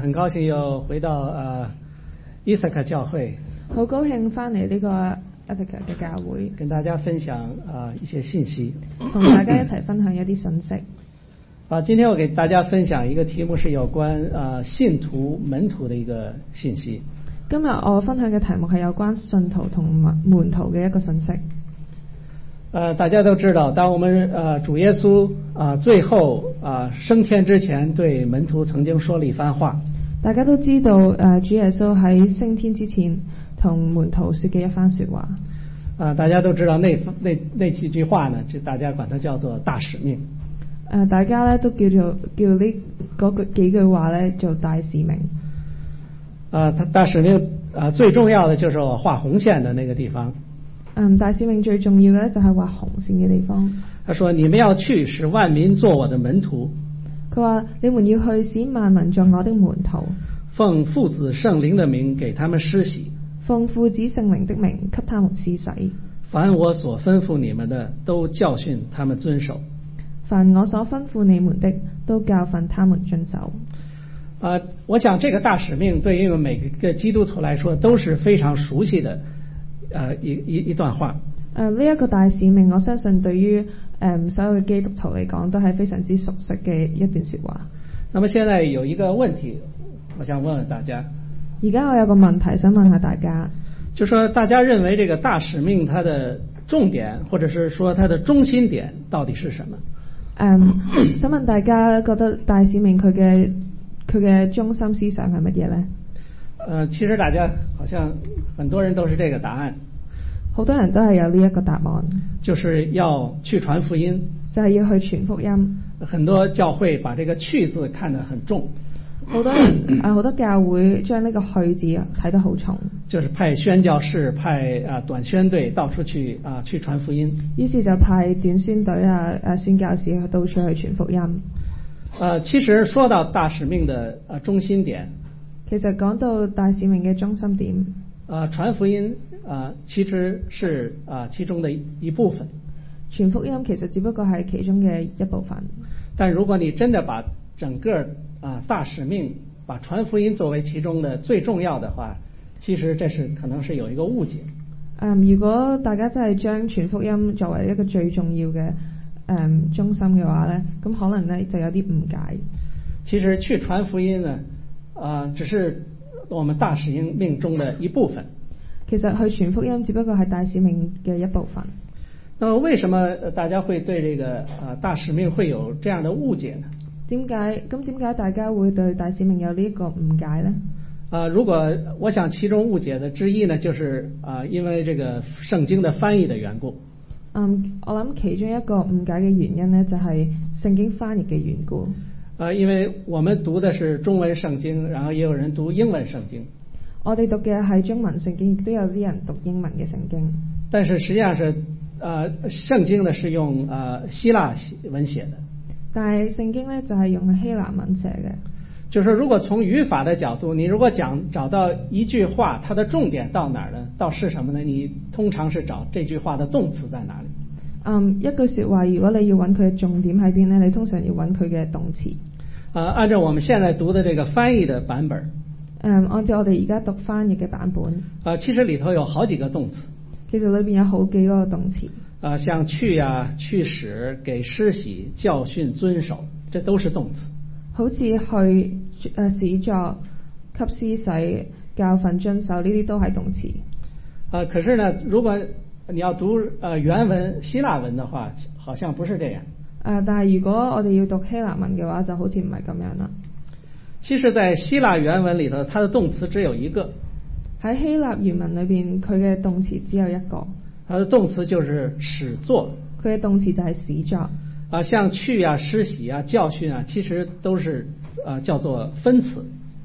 很高興又回到伊薩克教會， 好高興翻嚟呢個伊薩克嘅教會， 跟大家分享一些信息， 同大家一齊分享一啲信息。 今天我給大家分享一個題目是有關信徒門徒的一個信息。 今日我分享嘅題目係有關信徒同門徒嘅一個信息。 大家都知道，當我們主耶穌最後升天之前，對門徒曾經說了一番話。大家都知道主耶穌喺升天之前同門徒說嘅一番說話。 大家都知道那幾句話呢，就大家管它叫做大使命。 大家呢都叫呢幾句話呢做大使命。 大使命最重要的就是我畫紅線的那個地方。 大使命最重要嘅就係畫紅線嘅地方。 他說：你們要去，使萬民做我的門徒。 佢話：你們要去，使萬民做我的門徒。 奉父子聖靈的名給他們施洗。 奉父子聖靈的名給他們施洗。 凡我所吩咐你們的，都教訓他們遵守。 凡我所吩咐你們的，都教訓他們遵守。 我想這個大使命對於每個基督徒來說都是非常熟悉的一段話。 呢一個大使命，我相信對於所有嘅基督徒嚟講都係非常之熟悉嘅一段說話。 那麼現在有一個問題，我想問問大家。 而家我有個問題想問下大家， 就說大家認為這個大使命它的重點，或者是說它的中心點到底是什麼？ 想問大家覺得大使命佢嘅中心思想係乜嘢呢？ 其實大家好像很多人都是這個答案。 好多人都係有呢一個答案， 就是要去傳福音， 就係要去傳福音。 很多教會把這個去字看得很重， 好多人好多教會將呢個去字睇得好重， 就是派宣教士、派短宣隊到處去傳福音。於是就派短宣隊宣教士到處去傳福音。 其實說到大使命的中心點， 其實講到大使命嘅中心點， 傳福音其實是其中的一部分。 傳福音其實只不過係其中嘅一部分。 但如果你真的把整個大使命，把傳福音作為其中的最重要的話，其實這是可能是有一個誤解。 如果大家真係將傳福音作為一個最重要嘅中心嘅話呢，咁可能呢就有啲誤解。 其實去傳福音呢，只是我們大使命中的一部分。 其實去傳福音只不過係大使命嘅一部分。 那麼為什麼大家會對這個大使命會有這樣的誤解呢？點解大家會對大使命有呢一個誤解呢？如果我想其中誤解的之一呢，就是因為這個聖經的翻譯的緣故。 我諗其中一個誤解嘅原因呢，就係聖經翻譯嘅緣故。 因為我們讀的是中文聖經，然後也有人讀英文聖經。我哋讀嘅係中文聖經，亦都有啲人讀英文嘅聖經。但是實際上是聖經呢是用希臘文寫的。 但係聖經呢就係用希臘文寫嘅。 就是說如果從語法的角度，你如果找到一句話，它的重點到哪兒呢？到是什麼呢？你通常是找這句話的動詞在哪裡。 一句說話，如果你要揾佢嘅重點喺邊呢？你通常要揾佢嘅動詞。 按照我們現在讀的這個翻譯的版本。 按照我哋而家讀翻譯嘅版本。 其實裏頭有好幾個動詞。 其實裏邊有好幾個動詞。 像去去使、給施洗、教訓、遵守，這都是動詞。 好似去使作、給施洗、教訓、遵守，呢啲都係動詞。 可是呢，如果你要讀原文希臘文的話，好像不是這樣。 但係如果我哋要讀希臘文嘅話，就好似唔係咁樣啦。 其實，在希臘原文裏頭，它的動詞只有一個。 喺希臘原文裏邊，佢嘅動詞只有一個。 它的動詞就是使作。 佢嘅動詞就係使作。 像去施洗教訓其實都是叫做分詞。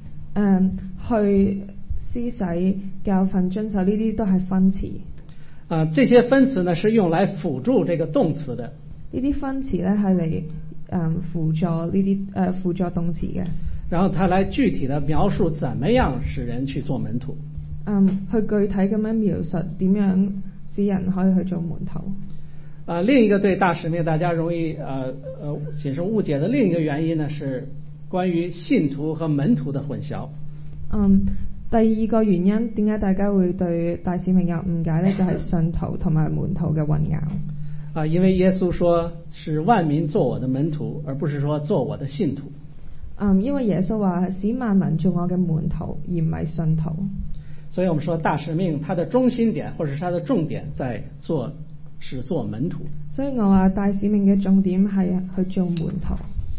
去施洗、教訓、遵守呢啲都係分詞。 這些分詞呢是用來輔助這個動詞的。 呢啲分詞呢係嚟輔助呢啲輔助動詞嘅。 然後它來具體的描述怎麼樣使人去做門徒。 去具體咁樣描述點樣使人可以去做門徒。 另一個對大使命大家容易產生誤解的另一個原因呢是關於信徒和門徒的混淆。 第二個原因點解大家會對大使命有誤解呢？就係信徒同埋門徒嘅混淆。 因為耶穌說使萬民做我的門徒，而不是說做我的信徒。 因為耶穌話使萬民做我嘅門徒，而唔係信徒。 所以我們說大使命它的中心點或者是它的重點在是做門徒。 所以我話大使命嘅重點係去做門徒。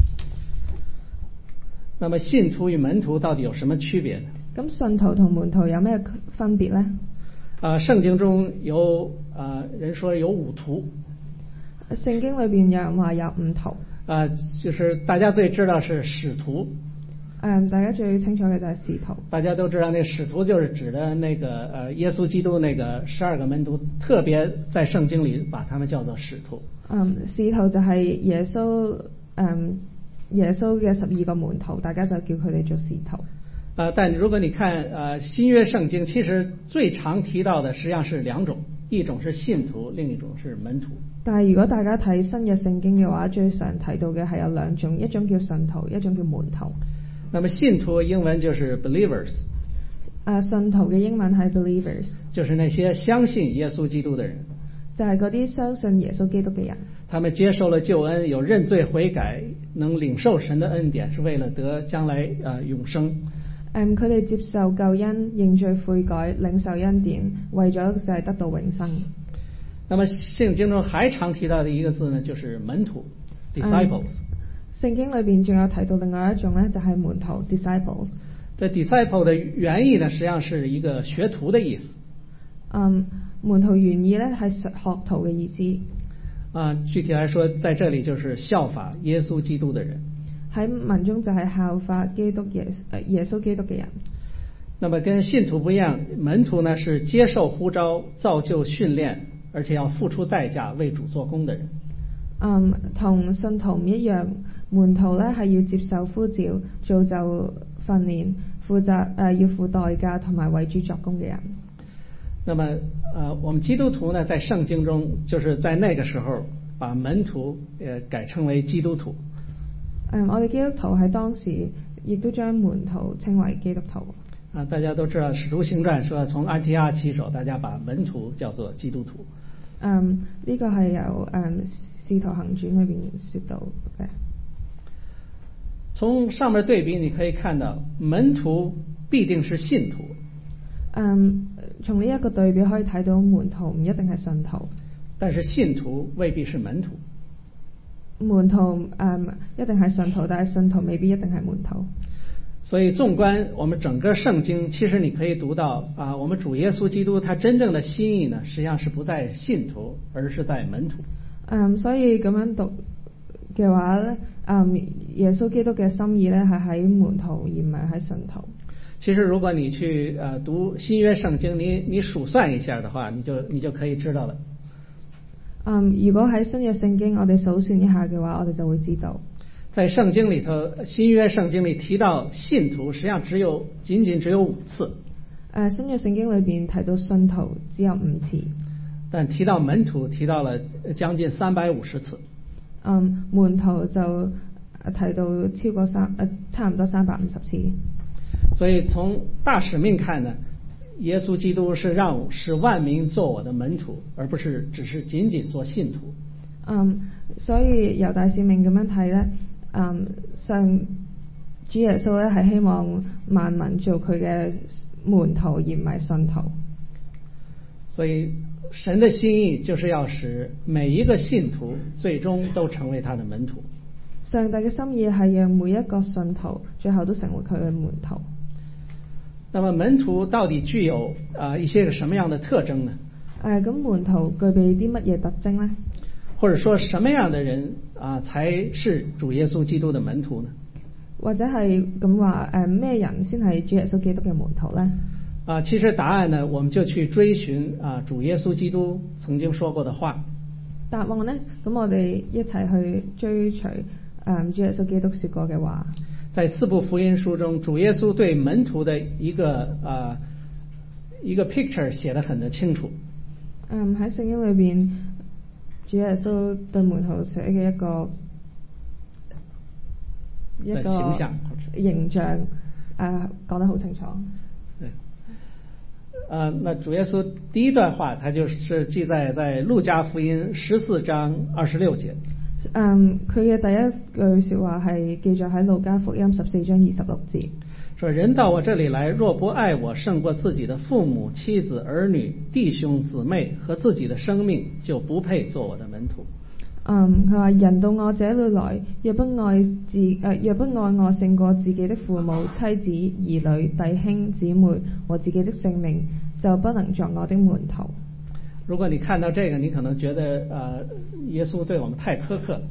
那麼信徒與門徒到底有什麼區別呢？ 咁信徒同門徒有咩分別呢？ 聖經中有人說有5徒。 聖經裏邊有人話有5徒。 就是大家最知道是使徒。 大家最清楚嘅就係使徒。 大家都知道，那使徒就是指的那個耶穌基督那個12個門徒，特別在聖經裏把他們叫做使徒。 使徒就係耶穌嘅12個門徒，大家就叫佢哋做使徒。 但如果你看新約聖經，其實最常提到的實際上是2種，一種是信徒，另一種是門徒。 但係如果大家睇新約聖經嘅話，最常提到嘅係有2種，一種叫信徒，一種叫門徒。 那麼信徒英文就是 believers。 信徒嘅英文係 believers， 就是那些相信耶穌基督的人， 就係嗰啲相信耶穌基督嘅人。 他們接受了救恩，有認罪悔改，能領受神的恩典，是為了得將來永生。 佢哋接受救恩，認罪悔改，領受恩典，為咗就係得到永生。 那麼聖經中還常提到的一個字呢，就是門徒 disciples。 聖經裏邊仲有提到另外一種呢，就係門徒 disciples。 這 disciple 的原意呢，實際上是一個學徒的意思。 門徒原意呢係學徒嘅意思。 具體來說，在這裡就是效法耶穌基督的人。 喺文中就係效法耶穌基督嘅人。 那麼跟信徒不一樣，門徒呢是接受呼召、造就訓練，而且要付出代價為主做工的人。 同信徒唔一樣，門徒呢係要接受呼召、造就訓練、負責要付代價同埋為主作工嘅人。 那麼我們基督徒呢，在聖經中就是在那個時候把門徒改稱為基督徒。 我哋基督徒喺當時亦都將門徒稱為基督徒。 大家都知道《使徒行傳》說從安提阿起手，大家把門徒叫做基督徒。 呢個係由《使徒行傳》裏邊說到嘅。 從上面對比，你可以看到門徒必定是信徒。 從呢一個對比可以睇到門徒唔一定係信徒， 但是信徒未必是門徒。 門徒一定係信徒，但係信徒未必一定係門徒。 所以縱觀我們整個聖經，其實你可以讀到我們主耶穌基督他真正的心意呢，實際上是不在信徒，而是在門徒。 所以咁樣讀嘅話咧，耶穌基督嘅心意咧係喺門徒而唔係喺信徒。 其實如果你去讀新約聖經，你數算一下的話，你就可以知道了。 如果喺新約聖經我哋數算一下嘅話，我哋就會知道， 在聖經裏頭，新約聖經裏提到信徒實際上僅僅只有5次。 新約聖經裏邊提到信徒只有5次， 但提到門徒提到了將近350次。 門徒就提到差唔多350次。 所以從大使命看呢，耶穌基督是使萬民做我的門徒，而不是只是僅僅做信徒。 所以由大使命咁樣睇呢，主耶穌咧係希望萬民做佢嘅門徒，而唔係信徒。 所以神的心意就是要使每一個信徒最終都成為他的門徒。 上帝嘅心意係讓每一個信徒最後都成為佢嘅門徒。 那麼門徒到底具有一些個什麼樣的特徵呢？ 咁門徒具備啲乜嘢特徵呢？ 或者說什麼樣的人才是主耶穌基督的門徒呢？ 或者係咁話咩人先係主耶穌基督嘅門徒呢？ 其實答案呢，我們就去追尋主耶穌基督曾經說過的話。 答案呢，咁我哋一齊去追隨主耶穌基督說過嘅話。 在4部福音書中，主耶穌對門徒的一個 picture 寫得很清楚。 喺聖經裏邊，主耶穌對門徒寫嘅一個一個形象講得好清楚。 對。那主耶穌第一段話，他就是記載在路加福音14章26節。 佢嘅第一句說話係記載喺路加福音14章26節。 說人到我這裡來，若不愛我勝過自己的父母、妻子、兒女、弟兄、姊妹和自己的生命，就不配做我的門徒。 佢話人到我這裡來，若不愛我勝過自己的父母、妻子、兒女、弟兄、姊妹和自己的性命，就不能作我的門徒。 如果你看到這個，你可能覺得耶穌對我們太苛刻。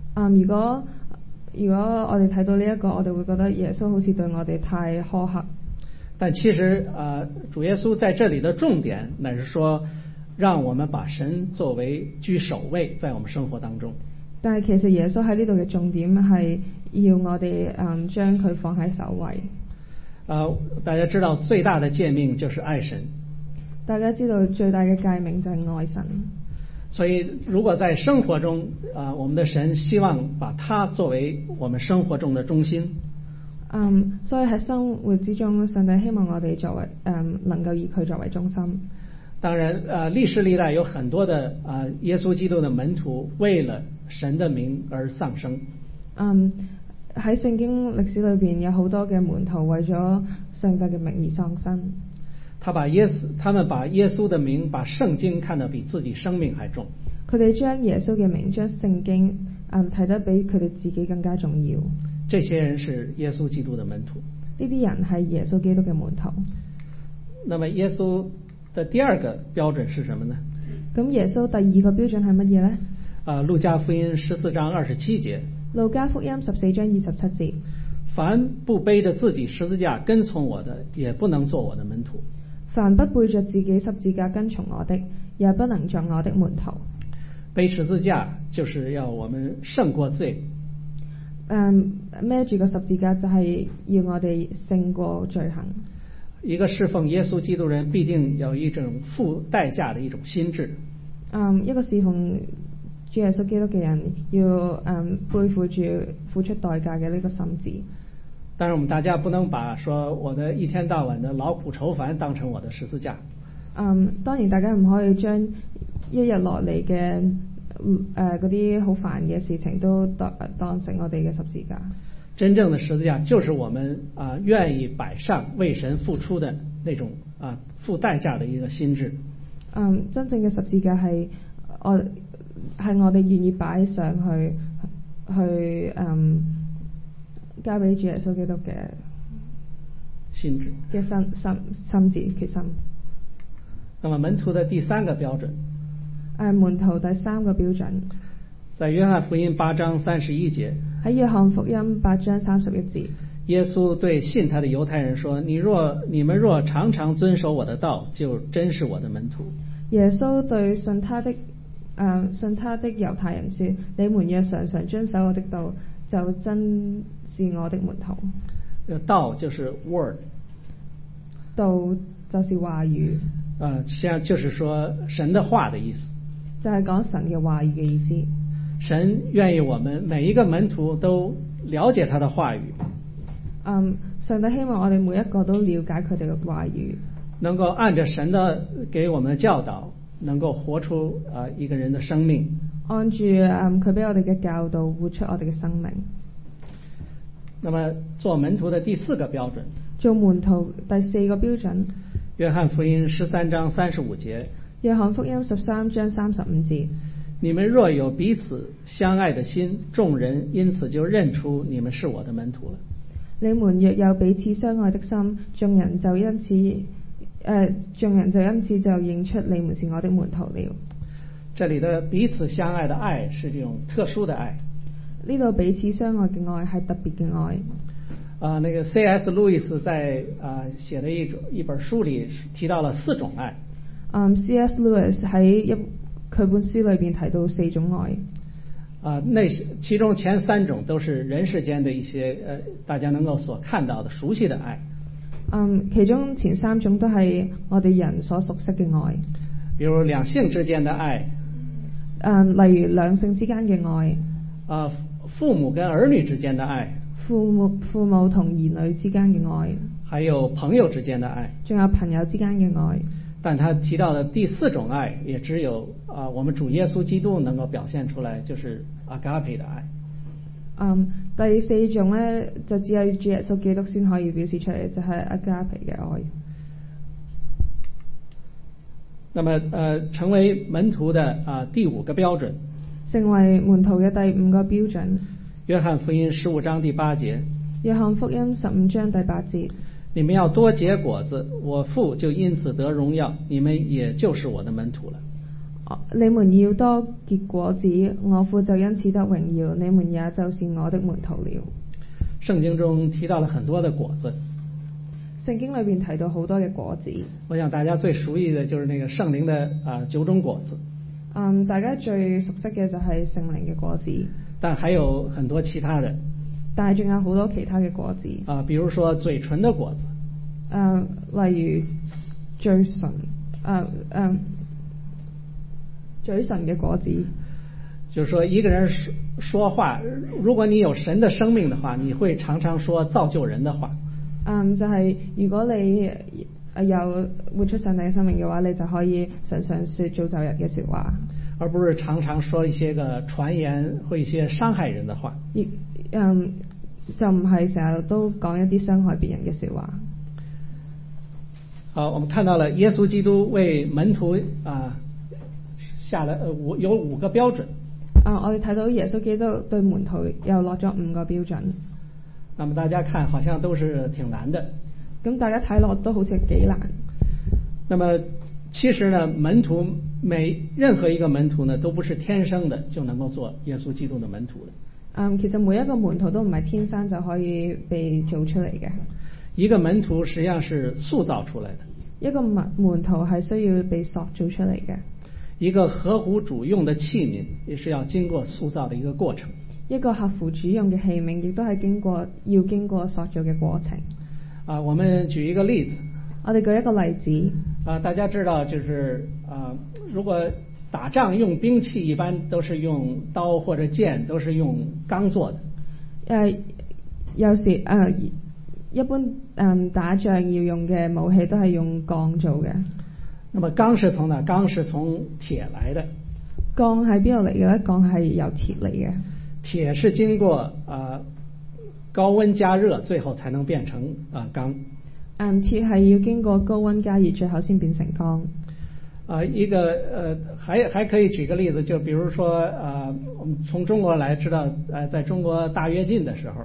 如果我哋睇到呢一個，我哋會覺得耶穌好似對我哋太苛刻。 但其實主耶穌在這裡的重點乃是說，讓我們把神作為居首位，在我們生活當中。 但係其實耶穌喺呢度嘅重點係要我哋將佢放喺首位。 大家知道最大的誡命就是愛神。 大家知道最大嘅誡命就係愛神。 所以如果在生活中我們的神希望把他作為我們生活中的中心。 所以喺生活之中，上帝希望我哋作為能夠以佢作為中心。 當然歷世歷代有很多的耶穌基督的門徒為了神的名而喪生。 喺聖經歷史裏邊有好多嘅門徒為咗上帝嘅名而喪生。 他們把耶穌的名、把聖經看得比自己生命還重。 佢哋將耶穌嘅名、將聖經睇得比佢哋自己更加重要。 這些人是耶穌基督的門徒。 呢啲人係耶穌基督嘅門徒。 那麼耶穌的第二個標準是什麼呢？ 咁耶穌第二個標準係乜嘢呢？ 路加福音14章27節。 路加福音14章27節。 凡不背着自己十字架跟從我的，也不能做我的門徒。 凡不背着自己十字架跟從我的，也不能作我的門徒。 背十字架就是要我們勝過罪。 孭住個十字架就係要我哋勝過罪行。 一個侍奉耶穌基督人必定有一種付代價的一種心智。 一個侍奉主耶穌基督嘅人要背負住付出代價嘅呢個心志。 當然我們大家不能把說我的一天到晚的勞苦愁煩當成我的十字架。 當然大家唔可以將一日落嚟嘅嗰啲好煩嘅事情都當成我哋嘅十字架。 真正的十字架就是我們願意擺上為神付出的那種付代價的一個心智。 真正嘅十字架係我哋願意擺上去交俾主耶穌基督嘅心智嘅心志決心。 那麼門徒的第三個標準， 門徒第三個標準， 在約翰福音8章31節。 喺約翰福音8章31節， 耶穌對信他的猶太人說：你們若常常遵守我的道，就真是我的門徒。 耶穌對信他的猶太人說：你們若常常遵守我的道，就真是我的門徒。 道就是 word， 道就是話語。 實際上就是說神的話的意思， 就係講神嘅話語嘅意思。 神願意我們每一個門徒都了解他的話語。 上帝希望我哋每一個都了解佢哋嘅話語， 能夠按着神的給我們的教導，能夠活出一個人的生命。 按住佢俾我哋嘅教導，活出我哋嘅生命。 那麼做門徒的第四個標準， 做門徒第四個標準， 約翰福音13章35節。 約翰福音13章35節。 你們若有彼此相愛的心，眾人因此就認出你們是我的門徒了。 你們若有彼此相愛的心，眾人就因此就認出你們是我的門徒了。 這裡的彼此相愛的愛是這種特殊的愛。 呢度彼此相愛嘅愛係特別嘅愛。 那個 C.S. 路易斯在寫的一本書裡提到了4種愛。 C.S. Lewis 喺佢本書裏邊提到4種愛。 其中前3種都是人世間的一些大家能夠所看到的熟悉的愛。 其中前3種都係我哋人所熟悉嘅愛。 比如兩性之間的愛。 例如兩性之間嘅愛。 父母跟兒女之間的愛。 父母同兒女之間嘅愛， 還有朋友之間的愛， 仲有朋友之間嘅愛。 但他提到的第四種愛，也只有我們主耶穌基督能夠表現出來，就是阿加培的愛。 第四種呢，就只有主耶穌基督先可以表示出嚟，就係阿加培嘅愛。 那麼成為門徒的第五個標準， 成為門徒嘅第五個標準。 約翰福音15章第8節。 約翰福音15章第8節。 你們要多結果子，我父就因此得榮耀，你們也就是我的門徒了。 你們要多結果子，我父就因此得榮耀，你們也就是我的門徒了。 聖經中提到了很多的果子。 聖經裏邊提到好多嘅果子。 我想大家最熟悉的就是那個聖靈的9種果子。 大家最熟悉嘅就係聖靈嘅果子。 但還有很多其他的。 但係仲有好多其他嘅果子。 比如說嘴唇的果子。 例如嘴唇嘅果子。 就是說一個人說話，如果你有神的生命的話，你會常常說造就人的話。 就係如果你有活出上帝嘅生命嘅話，你就可以常常說造就人嘅說話， 而不是常常說一些個傳言或一些傷害人的話。 就唔係成日都講一啲傷害別人嘅說話。 好，我們看到了耶穌基督為門徒下了有5個標準。 我哋睇到耶穌基督對門徒又落咗5個標準。 那麼大家看好像都是挺難的。 咁大家睇落都好似幾難。 那麼其實呢，任何一個門徒呢，都不是天生的就能夠做耶穌基督的門徒的。 其實每一個門徒都唔係天生就可以被做出嚟嘅。 一個門徒實際上是塑造出來的。 一個門徒係需要被塑造出嚟嘅。 一個合乎主用的器皿也是要經過塑造的一個過程。 一個合乎主用嘅器皿亦都係要經過塑造嘅過程。 我們舉一個例子。 我哋舉一個例子。 大家知道就是如果打仗用兵器一般都是用刀或者劍，都是用鋼做的。 有時一般打仗要用嘅武器都係用鋼做嘅。 那麼鋼是從哪？鋼是從鐵來的。 鋼喺邊度嚟嘅咧？鋼係由鐵嚟嘅。 鐵是經過高溫加熱，最後才能變成鋼。 鐵係要經過高溫加熱，最後先變成鋼。 一個還可以舉個例子，就比如說我們從中國來知道在中國大躍進的時候。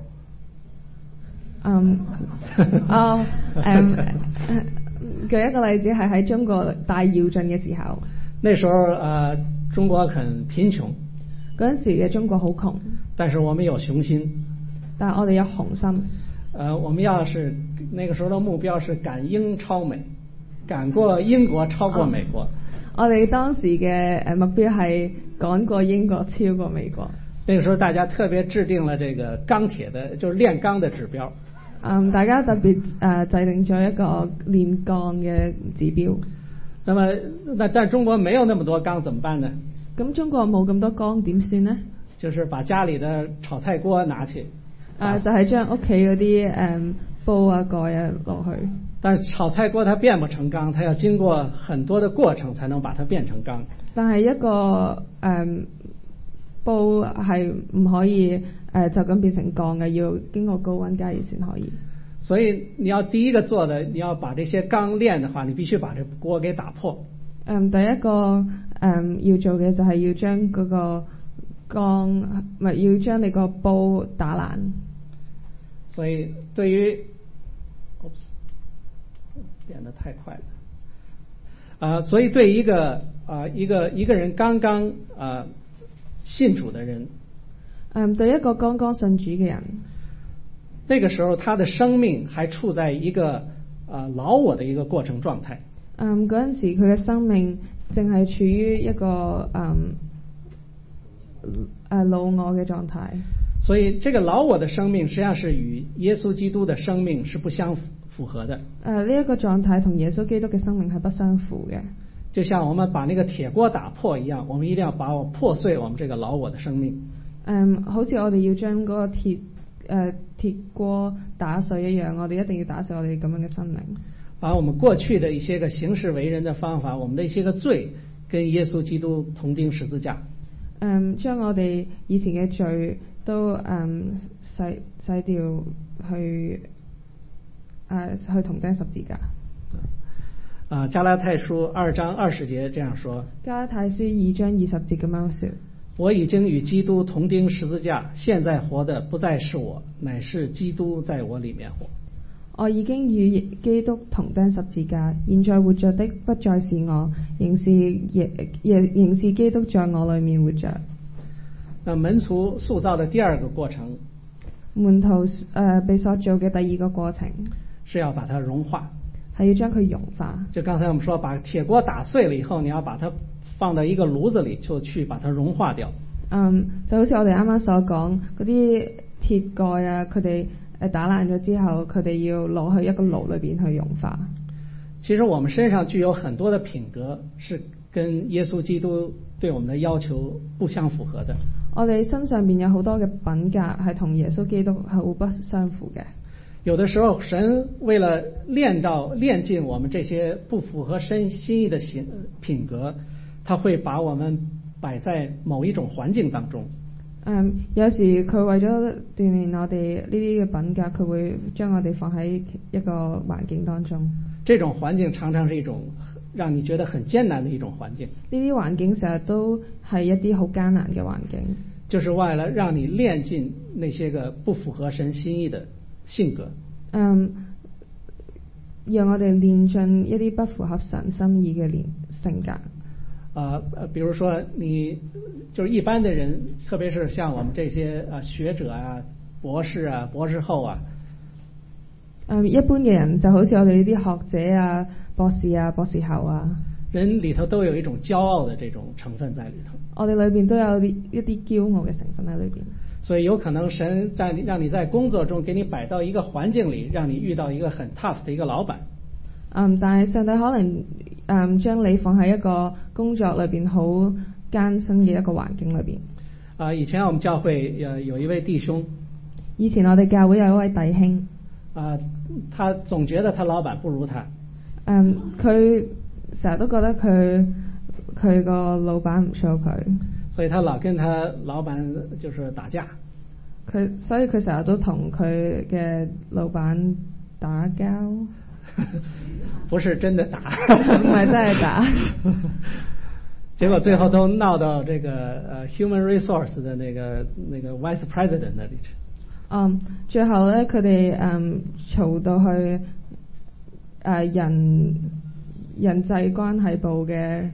舉一個例子係喺中國大躍進嘅時候。 那時候中國很貧窮。 嗰陣時嘅中國好窮。 但是我們有雄心。 但係我哋有雄心。 我們要是那個時候的目標是趕英超美，趕過英國超過美國。 我哋當時嘅目標係趕過英國超過美國。 那個時候大家特別制定了這個鋼鐵的，就是煉鋼的指標。 大家特別制定咗一個煉鋼嘅指標。 但中國沒有那麼多鋼，怎麼辦呢？ 咁中國冇咁多鋼點算呢？ 就是把家裏的炒菜鍋拿去。 就係將屋企嗰啲煲啊蓋啊落去。 但是炒菜鍋它變不成鋼，它要經過很多的過程才能把它變成鋼。 但係一個煲係唔可以就咁變成鋼嘅，要經過高溫加熱先可以。 所以你要第一個做的，你要把這些鋼煉的話，你必須把這鍋給打破。 第一個要做嘅就係要將嗰個鋼，要將你個煲打爛。 所以對於變得太快了所以對一個人剛剛信主的人， 對一個剛剛信主嘅人， 那個時候他的生命還處在一個老我的一個過程狀態。 嗰陣時佢嘅生命正係處於一個老我嘅狀態。 所以這個老我的生命實際上是與耶穌基督的生命是不相符合的。 呢一個狀態同耶穌基督嘅生命係不相符嘅。 就像我們把那個鐵鍋打破一樣，我們一定要破碎我們這個老我的生命。 好似我哋要將嗰個鐵鍋打碎一樣，我哋一定要打碎我哋咁樣嘅生命。 把我們過去的一些個行事為人的方法，我們的一些個罪，跟耶穌基督同釘十字架。 將我哋以前嘅罪都洗掉去同釘十字架。 加拉太書2章20節這樣說。 加拉太書2章20節咁樣說。 我已經與基督同釘十字架，現在活的不再是我，乃是基督在我裏面活。 我已經與基督同釘十字架，現在活着的不再是我，仍是基督在我裏面活着。 那門徒塑造的第二個過程， 門徒被塑造嘅第二個過程， 是要把它融化， 係要將佢融化。 就剛才我們說，把鐵鍋打碎了以後，你要把它放到一個爐子裏，就去把它融化掉。 就好似我哋啱啱所講嗰啲鐵蓋啊，佢哋打爛咗之後，佢哋要攞去一個爐裏邊去融化。 其實我們身上具有很多的品格，是跟耶穌基督對我們的要求不相符合的。 我哋身上邊有好多嘅品格係同耶穌基督係互不相符嘅。 有的時候，神為了練盡我們這些不符合神心意的品格，他會把我們擺在某一種環境當中。 有時佢為咗鍛鍊我哋呢啲嘅品格，佢會將我哋放喺一個環境當中。 這種環境常常是一種讓你覺得很艱難的一種環境。 呢啲環境成日都係一啲好艱難嘅環境。就是為了讓你練盡那些個不符合神心意的性格。 讓我哋練盡一啲不符合神心意嘅性格。 比如說你就是一般的人，特別是像我們這些學者啊、博士啊、博士後啊。 一般嘅人就好似我哋呢啲學者啊、博士啊、博士後啊。 人裏頭都有一種驕傲的這種成分在裏頭。 我哋裏邊都有一啲驕傲嘅成分喺裏邊。 所以有可能神讓你在工作中給你擺到一個環境裏，讓你遇到一個很 tough 的一個老闆。 但係上帝可能將你放喺一個工作裏邊好艱辛嘅一個環境裏邊。 以前我們教會有一位弟兄。 以前我哋教會有一位弟兄。 他總覺得他老闆不如他。 佢成日都覺得佢個老闆唔錯佢。 所以他老跟他老闆就是打架。 所以佢成日都同佢嘅老闆打交。 不是真的打。 唔係真係打。 結果最後都鬧到這個human resource 的那個 vice president 那裏去。 最後咧，佢哋嘈到去人際關係部嘅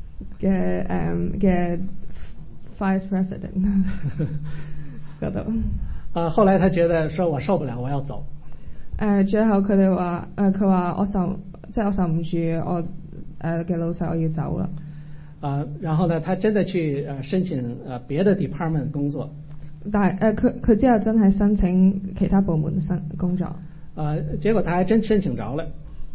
vice president 嗰度。 後來他覺得說我受不了，我要走。 最後佢哋話佢話我受唔住我嘅老細，我要走啦。 然後呢，他真的去申請別的 department 工作。 但係佢之後真係申請其他部門工作。 結果他還真申請着了。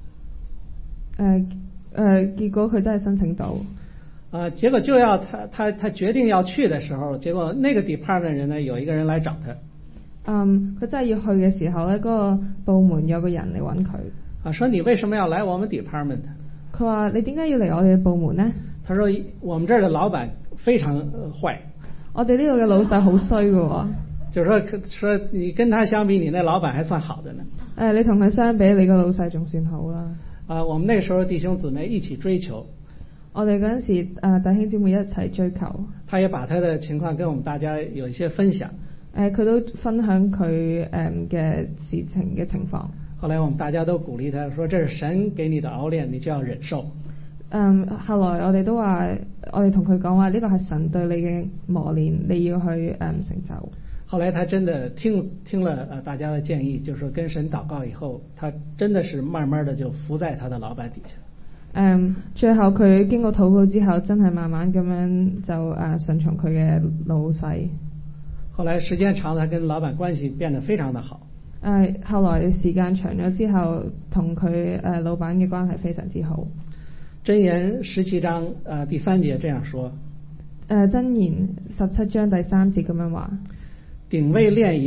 結果佢真係申請到。 結果就要他決定要去的時候，結果那個 department 人呢，有一個人來找他。 佢真係要去嘅時候呢，嗰個部門有個人嚟揾佢。 說你為什麼要來我們 department？ 佢話你點解要嚟我哋嘅部門呢？ 他說我們這兒的老闆非常壞。 我哋呢度嘅老細好衰㗎。 就是說你跟他相比，你那老闆還算好的呢。 你同佢相比，你個老細仲算好啦。 我們那時候弟兄姊妹一起追求。 我哋嗰陣時弟兄姊妹一齊追求。 他也把他的情況跟我們大家有一些分享。 佢都分享佢嘅事情嘅情況。 後來我們大家都鼓勵他說：這是神給你的熬練，你就要忍受。 後來我哋都話，我哋同佢講話，呢個係神對你嘅磨練，你要去成就。 後來他真的聽了大家的建議，就是說跟神禱告以後，他真的是慢慢的就服在他的老闆底下。 最後佢經過禱告之後，真係慢慢咁樣就順從佢嘅老細。 後來時間長了，他跟老闆關係變得非常的好。 後來時間長咗之後，同佢老闆嘅關係非常之好。 箴言17章第3節這樣說。 箴言17章第3節咁樣話。 鼎為煉銀，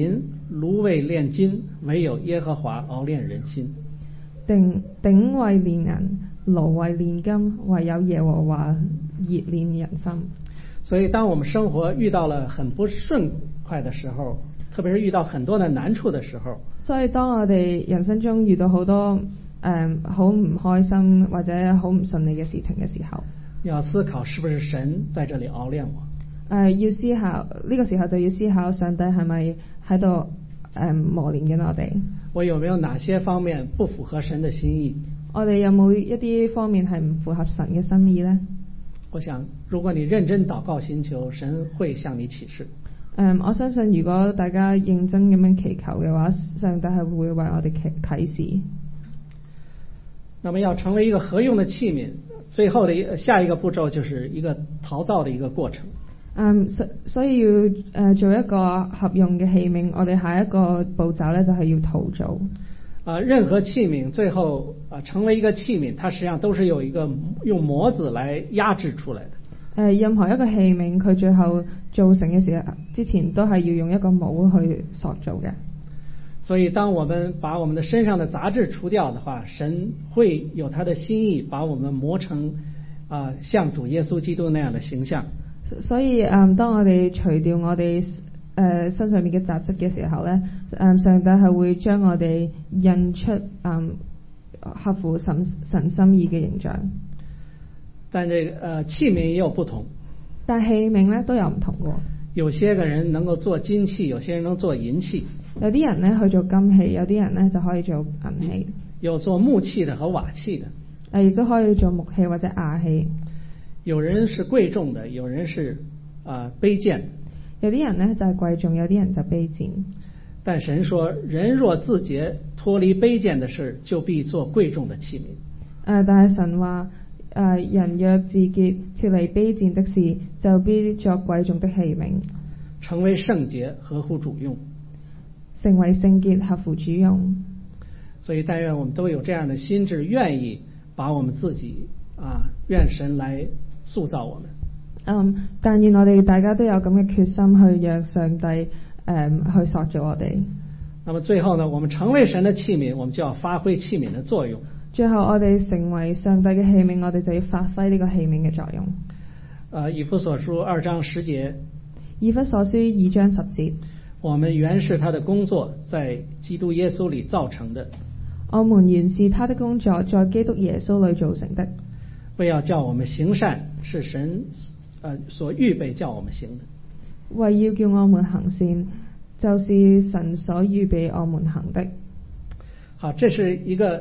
蘆葦煉金，唯有耶和華熬煉人心。 鼎為煉銀，爐為煉金，唯有耶和華熱煉人心。 所以當我們生活遇到了很不順快的時候，特別是遇到很多的難處的時候， 所以當我哋人生中遇到好多好唔開心或者好唔順利嘅事情嘅時候， 要思考是不是神在這裏熬煉我。 要思考呢個時候就要思考上帝係咪喺度磨練緊我哋。 我有沒有哪些方面不符合神的心意？ 我哋有冇一啲方面係唔符合神嘅心意呢？ 我想如果你認真禱告尋求，神會向你啟示。 我相信如果大家認真咁樣祈求嘅話，上帝係會為我哋啟示。 那麼要成為一個合用的器皿，最後的下一個步驟就是一個陶造的一個過程。 所以要做一個合用嘅器皿，我哋下一個步驟呢，就係要陶造。 任何器皿最後成為一個器皿，它實際上都是有一個用模子來壓製出來的。 任何一個器皿，佢最後造成嘅時候之前都係要用一個模去塑造嘅。 所以當我們把我們的身上的雜質除掉的話，神會有他的心意，把我們磨成像主耶穌基督那樣的形象。 所以當我哋除掉我哋身上面嘅雜質嘅時候呢，上帝係會將我哋印出合乎神心意嘅形象。 但這個器皿也有不同， 但器皿呢都有唔同嘅。 有些個人能夠做金器，有些人能做銀器。 有啲人呢去做金器，有啲人呢就可以做銀器。 有做木器的和瓦器的， 亦都可以做木器或者瓦器。 有人是貴重的，有人是卑賤。 有啲人呢就係貴重，有啲人就卑賤。 但神說，人若自潔脫離卑賤的事，就必做貴重的器皿。 但係神話人若自潔脫離卑賤的事，就必作貴重的器皿， 成為聖潔，合乎主用。 成為聖潔，合乎主用。 所以但願我們都有這樣的心志，願意把我們自己願神來塑造我們。 但願我哋大家都有咁嘅決心去讓上帝去塑造我哋。 那麼最後呢，我們成為神的器皿，我們就要發揮器皿的作用。 最後我哋成為上帝嘅器皿，我哋就要發揮呢個器皿嘅作用。 以弗所書2章10節。 以弗所書2章10節。 我們原是他的工作，在基督耶穌裏造成的。 我們原是他的工作，在基督耶穌裏造成的。 為要叫我們行善，是神所預備叫我們行的。 為要叫我們行善，就是神所預備我們行的。 好，這是一個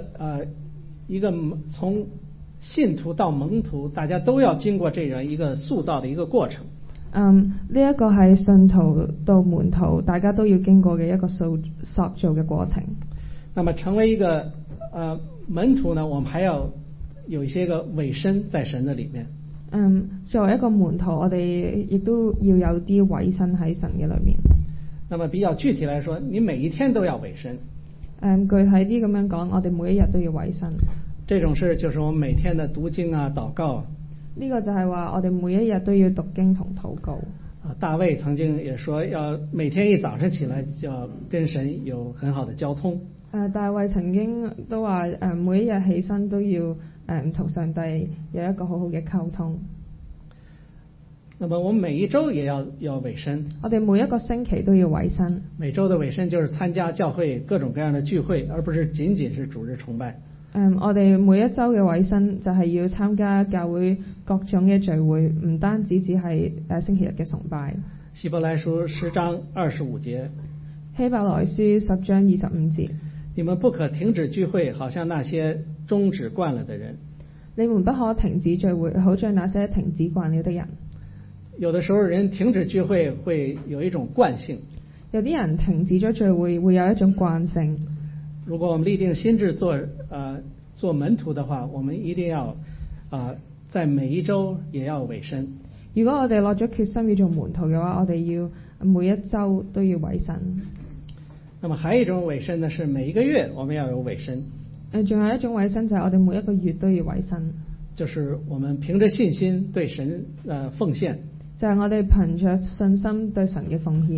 從信徒到門徒，大家都要經過這樣一個塑造的一個過程。 呢一個係信徒到門徒，大家都要經過嘅一個塑造嘅過程。 那麼成為一個門徒呢，我們還要有一些個委身在神的裏面。 作為一個門徒，我哋亦都要有啲委身喺神嘅裏面。 那麼比較具體來說，你每一天都要委身。 具體啲咁樣講，我哋每一日都要委身。 這種事就是我們每天的讀經啊、禱告。 呢個就係話我哋每一日都要讀經同禱告。 大衛曾經也說，要每天一早上起來就要跟神有很好的交通。 大衛曾經都話每一日起身都要同上帝有一個好好嘅溝通。 那麼我們每一周也要委身。我哋每一個星期都要委身。 每周的委身就是參加教會各種各樣的聚會，而不是僅僅是主日崇拜。 我哋每一周嘅委身就係要參加教會各種嘅聚會，唔單止係星期日嘅崇拜。 希伯來書10章25節。 希伯來書10章25節。 你們不可停止聚會，好像那些終止慣了的人。 你們不可停止聚會，好像那些停止慣了的人。 有的時候人停止聚會會有一種慣性。 有啲人停止咗聚會會有一種慣性。 如果我們立定心志做門徒的話，我們一定要在每一周也要委身。 如果我哋落咗決心要做門徒嘅話，我哋要每一周都要委身。 那麼還有一種委身呢，是每一個月我們要有委身。 仲有一種委身就係我哋每一個月都要委身。 就是我們憑着信心對神奉獻。 就係我哋憑着信心對神嘅奉獻。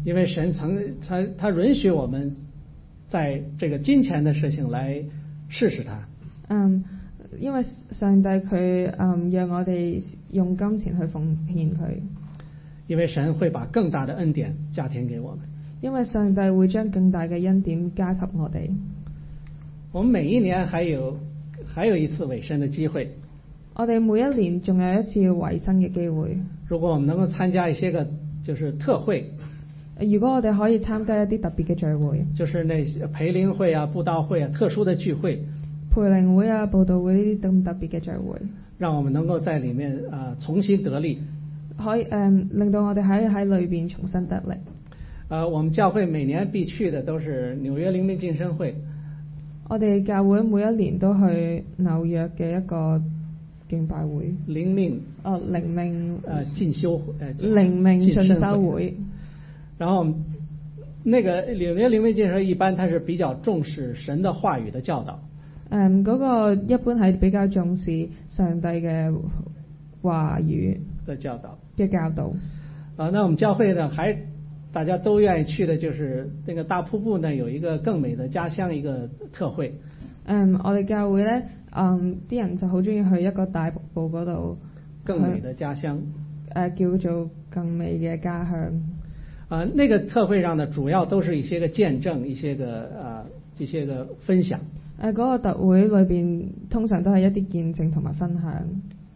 因為神他允許我們在這個金錢的事情來試試他。 因為上帝佢讓我哋用金錢去奉獻佢。 因為神會把更大的恩典加添給我們。 因為上帝會將更大嘅恩典加給我哋。 我們每一年還有一次委身的機會。 我哋每一年仲有一次委身嘅機會。 如果我們能夠參加一些個就是特會， 如果我哋可以參加一啲特別嘅聚會， 就是那些培靈會啊、佈道會啊、特殊的聚會， 培靈會啊、佈道會呢啲咁特別嘅聚會， 讓我們能夠在裡面重新得力， 可以令到我哋喺裏邊重新得力。 我們教會每年必去的都是紐約靈命晉升會。 我哋教會每一年都去紐約嘅一個敬拜會。靈命進修會。 然後那個紐約靈命進修會一般，它是比較重視神的話語的教導。 嗰個一般係比較重視上帝嘅話語的教導。 那我們教會呢，大家都願意去的就是那個大瀑布呢，有一個更美的家鄉一個特會。 我哋教會呢，啲人就好中意去一個大瀑布嗰度。 更美的家鄉。 叫做更美嘅家鄉。 那個特會上呢，主要都是一些個見證，一些個分享。 嗰個特會裏邊通常都係一啲見證同埋分享。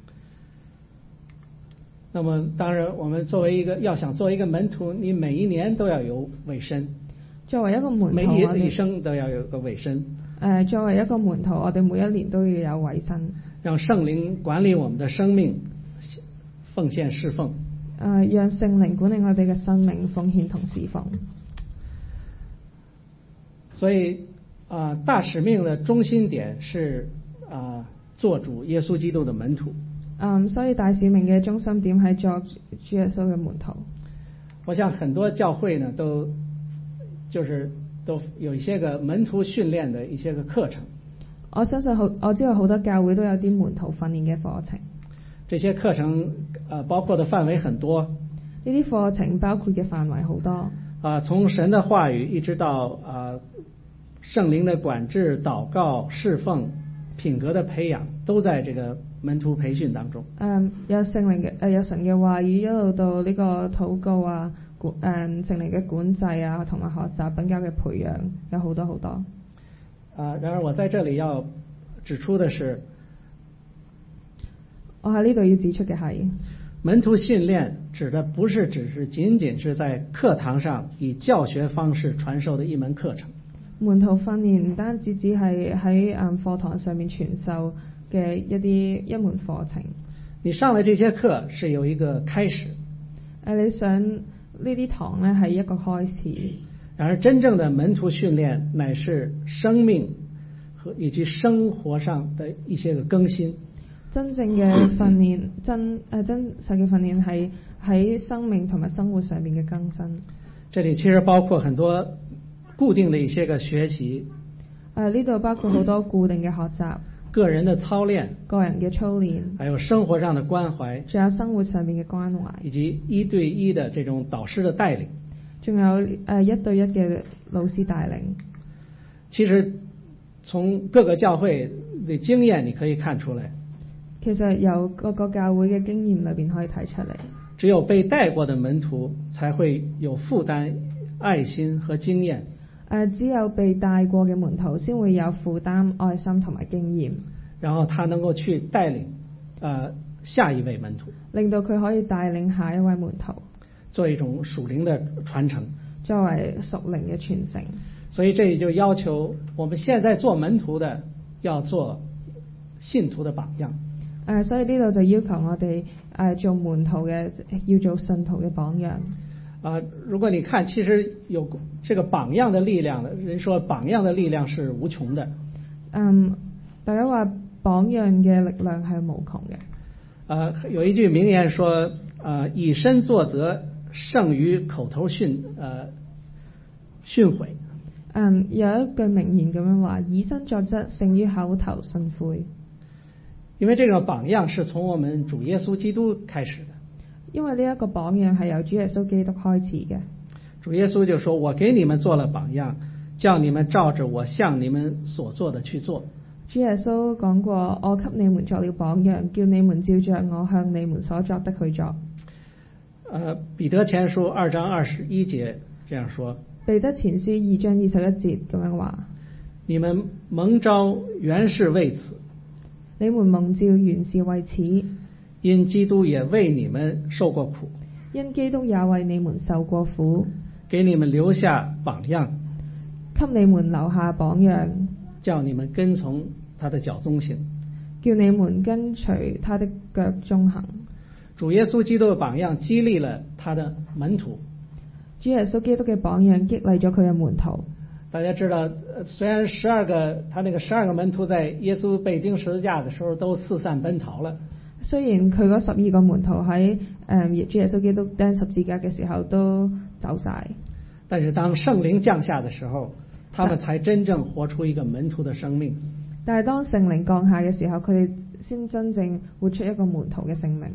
那麼當然，我們要想做一個門徒，你每一年都要有委身。 作為一個門徒， 每一生都要有個委身。 作為一個門徒，我哋每一年都要有委身。 讓聖靈管理我們的生命，奉獻侍奉。 讓聖靈管理我哋嘅生命，奉獻同侍奉。 所以大使命的中心點是做主耶穌基督的門徒。 所以大使命嘅中心點係作主耶穌嘅門徒。 我想很多教會呢都有一些個門徒訓練的一些個課程。 我相信我知道好多教會都有啲門徒訓練嘅課程。 這些課程包括的範圍很多。 呢啲課程包括嘅範圍好多。 從神的話語一直到聖靈的管制、禱告、侍奉、品格的培養，都在這個門徒培訓當中。 有聖靈嘅有神嘅話語，一路到呢個禱告啊，聖靈嘅管制啊，同埋學習品格嘅培養，有好多好多。 然而我在這裡要指出的是， 我喺呢度要指出嘅係， 門徒訓練指的不是只是僅僅是在課堂上以教學方式傳授的一門課程。 門徒訓練唔單止只係喺課堂上面傳授嘅一門課程。 你上了這些課是有一個開始。 你上呢啲堂呢係一個開始。 然而真正的門徒訓練乃是生命和以及生活上的一些個更新。 真正嘅訓練，真實嘅訓練係喺生命同埋生活上面嘅更新。 這裡其實包括很多固定的一些個學習。 呢度包括好多固定嘅學習。 個人的操練。 個人嘅操練。 還有生活上的關懷。 仲有生活上面嘅關懷。 以及一對一的這種導師的帶領。 仲有一對一嘅老師帶領。 其實從各個教會的經驗你可以看出來。 其實由各個教會嘅經驗裏邊可以睇出嚟。 只有被帶過的門徒才會有負擔、愛心和經驗。 只有被帶過嘅門徒先會有負擔、愛心同埋經驗。 然後他能夠去帶領下一位門徒。令到佢可以帶領下一位門徒。 做一種屬靈的傳承。 作為屬靈嘅傳承。 所以這裡就要求我們現在做門徒的要做信徒的榜樣。 所以呢度就要求我哋做門徒嘅要做信徒嘅榜樣。 如果你看，其實有這個榜樣的力量，人說榜樣的力量是無窮的。 大家話榜樣嘅力量係無窮嘅。 有一句名言說，以身作則勝於口頭訓誨。 有一句名言咁樣話，以身作則勝於口頭訓誨。 因為這個榜樣是從我們主耶穌基督開始的。 因為呢一個榜樣係由主耶穌基督開始嘅。 主耶穌就說：我給你們做了榜樣，叫你們照着我向你們所做的去做。 主耶穌講過：我給你們作了榜樣，叫你們照着我向你們所作的去做。 彼得前書2章21節這樣說： 彼得前書2章21節咁樣話： 你們蒙召原是為此， 你們蒙召原是為此， 因基督也為你們受過苦， 因基督也為你們受過苦， 給你們留下榜樣， 給你們留下榜樣， 叫你們跟從他的腳蹤行， 叫你們跟隨他的腳蹤行。 主耶穌基督的榜樣激勵了他的門徒。 主耶穌基督嘅榜樣激勵咗佢嘅門徒。 大家知道，雖然他那個12個門徒在耶穌被釘十字架的時候都四散奔逃了。 雖然佢嗰12個門徒喺主耶穌基督釘十字架嘅時候都走晒， 但是當聖靈降下的時候，他們才真正活出一個門徒的生命。 但係當聖靈降下嘅時候，佢哋先真正活出一個門徒嘅生命。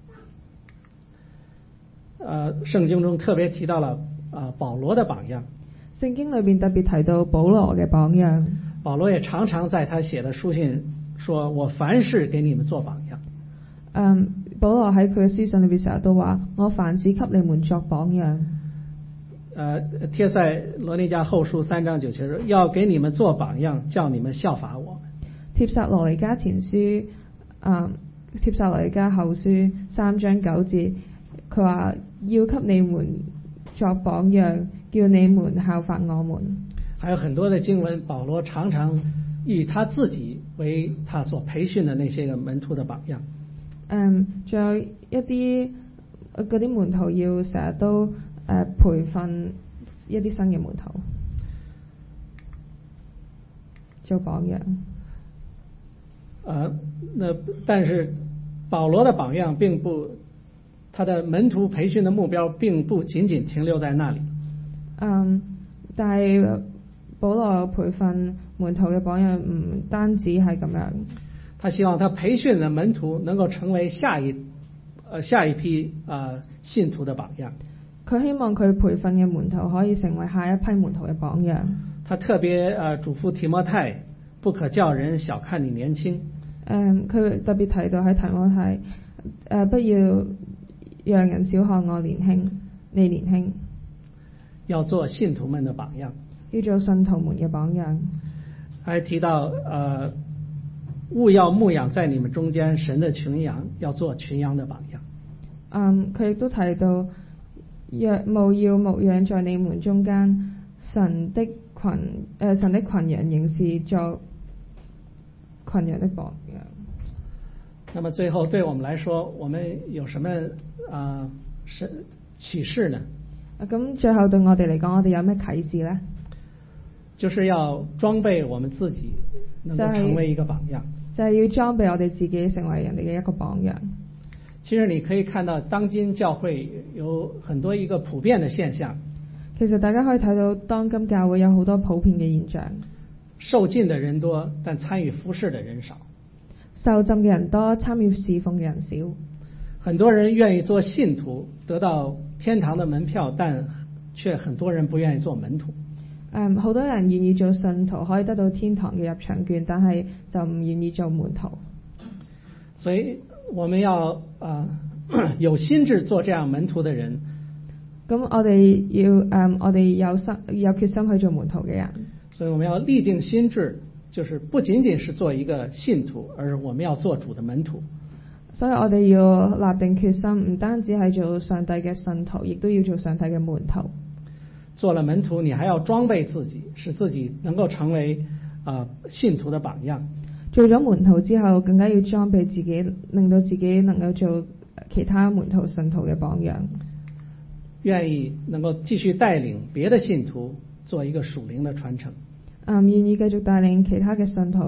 聖經中特別提到了保羅的榜樣。 聖經裏邊特別提到保羅嘅榜樣。 保羅也常常在他寫的書信說：我凡事給你們做榜樣。 保羅喺佢嘅書信裏邊成日都話：我凡事給你們作榜樣。 帖撒羅尼迦後書3章9節說：要給你們做榜樣，叫你們效法我們。 帖撒羅尼迦前書帖撒羅尼迦後書3章9節，佢話要給你們作榜樣，叫你們效法我們。 還有很多的經文，保羅常常以他自己為他所培訓的那些個門徒的榜樣。 仲有一啲嗰啲門徒要成日都培訓一啲新嘅門徒做榜樣。 但是保羅的榜樣並不，他的門徒培訓的目標並不僅僅停留在那裡。 但係保羅培訓門徒嘅榜樣唔單止係咁樣。 他希望他培訓的門徒能夠成為下一批信徒的榜樣。 佢希望佢培訓嘅門徒可以成為下一批門徒嘅榜樣。 他特別囑咐提摩太，不可叫人小看你年輕。 佢特別提到喺提摩太，不要讓人小看我年輕，你年輕。要做信徒們的榜樣。 要做信徒們嘅榜樣。 還提到務要牧養在你們中間神的群羊，要做群羊的榜樣。 佢亦都提到務要牧養在你們中間神的群羊，仍是作群羊的榜樣。 那麼最後對我們來說，我們有什麼啟示呢？ 咁最後對我哋嚟講，我哋有咩啟示呢？ 就是要裝備我們自己，能夠成為一個榜樣。 就係要裝備我哋自己，成為人哋嘅一個榜樣。 其實你可以看到，當今教會有很多一個普遍的現象。 其實大家可以睇到，當今教會有好多普遍嘅現象。 受浸的人多，但參與服侍的人少。 受浸嘅人多，參與侍奉嘅人少。 很多人願意做信徒，得到天堂的門票，但卻很多人不願意做門徒。 好多人願意做信徒，可以得到天堂嘅入場券，但係就唔願意做門徒。 所以我們要有心志做這樣門徒的人。 咁我哋要有決心去做門徒嘅人。 所以我們要立定心志，就是不僅僅是做一個信徒，而我們要做主的門徒。 所以我哋要立定決心，唔單止係做上帝嘅信徒，亦都要做上帝嘅門徒。 做了門徒，你還要裝備自己，使自己能夠成為信徒的榜樣。 做咗門徒之後，更加要裝備自己，令到自己能夠做其他門徒信徒嘅榜樣。 願意能夠繼續帶領別的信徒做一個屬靈的傳承。 願意繼續帶領其他嘅信徒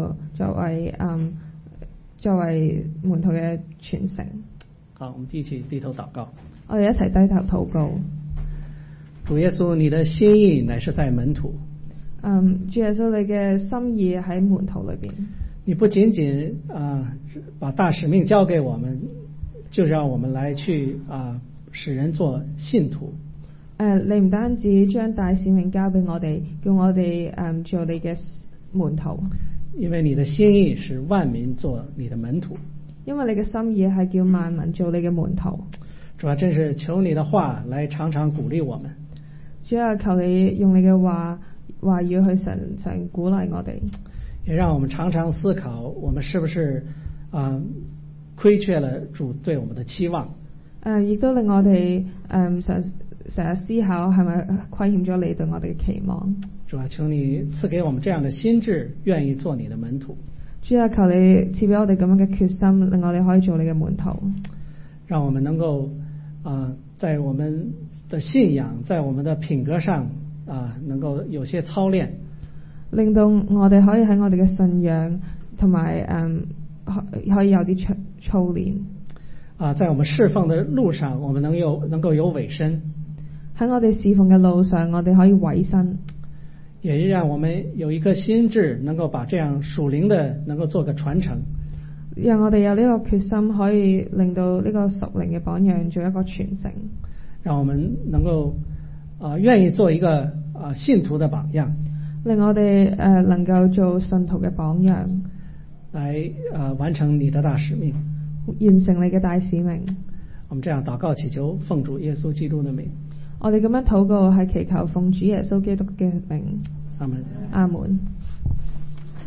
作為門徒嘅傳承。 好，我們一起低頭禱告。 我哋一齊低頭禱告。 主耶穌，你的心意乃是在門徒。 主耶穌，你嘅心意喺門徒裏邊。 你不僅僅把大使命交給我們，就讓我們來去使人做信徒。 你唔單止將大使命交俾我哋，叫我哋做你嘅門徒。 因為你的心意是萬民做你的門徒。 因為你嘅心意係叫萬民做你嘅門徒。 主啊，真是求你的話來常常鼓勵我們。 主啊，求你用你嘅話語去常鼓勵我哋。 也讓我們常常思考，我們是不是虧缺了主對我們的期望。 亦都令我哋成日思考係咪虧欠咗你對我哋嘅期望。 主啊，求你賜給我們這樣的心志，願意做你的門徒。 主啊，求你賜俾我哋咁樣嘅決心，令我哋可以做你嘅門徒。 讓我們能夠在我們的信仰，在我們的品格上能夠有些操練， 令到我哋可以喺我哋嘅信仰同埋可以有啲操練。 在我們侍奉的路上，我們能夠有委身。 喺我哋侍奉嘅路上，我哋可以委身。 也讓我們有一顆心志，能夠把這樣屬靈的能夠做個傳承。 讓我哋有呢個決心，可以令到呢個屬靈嘅榜樣做一個傳承。 讓我們能夠願意做一個信徒的榜樣， 令我哋能夠做信徒嘅榜樣， 來完成你的大使命， 完成你嘅大使命。 我們這樣禱告祈求，奉主耶穌基督的名。 我哋咁樣禱告係祈求奉主耶穌基督嘅名。 阿門。 阿門。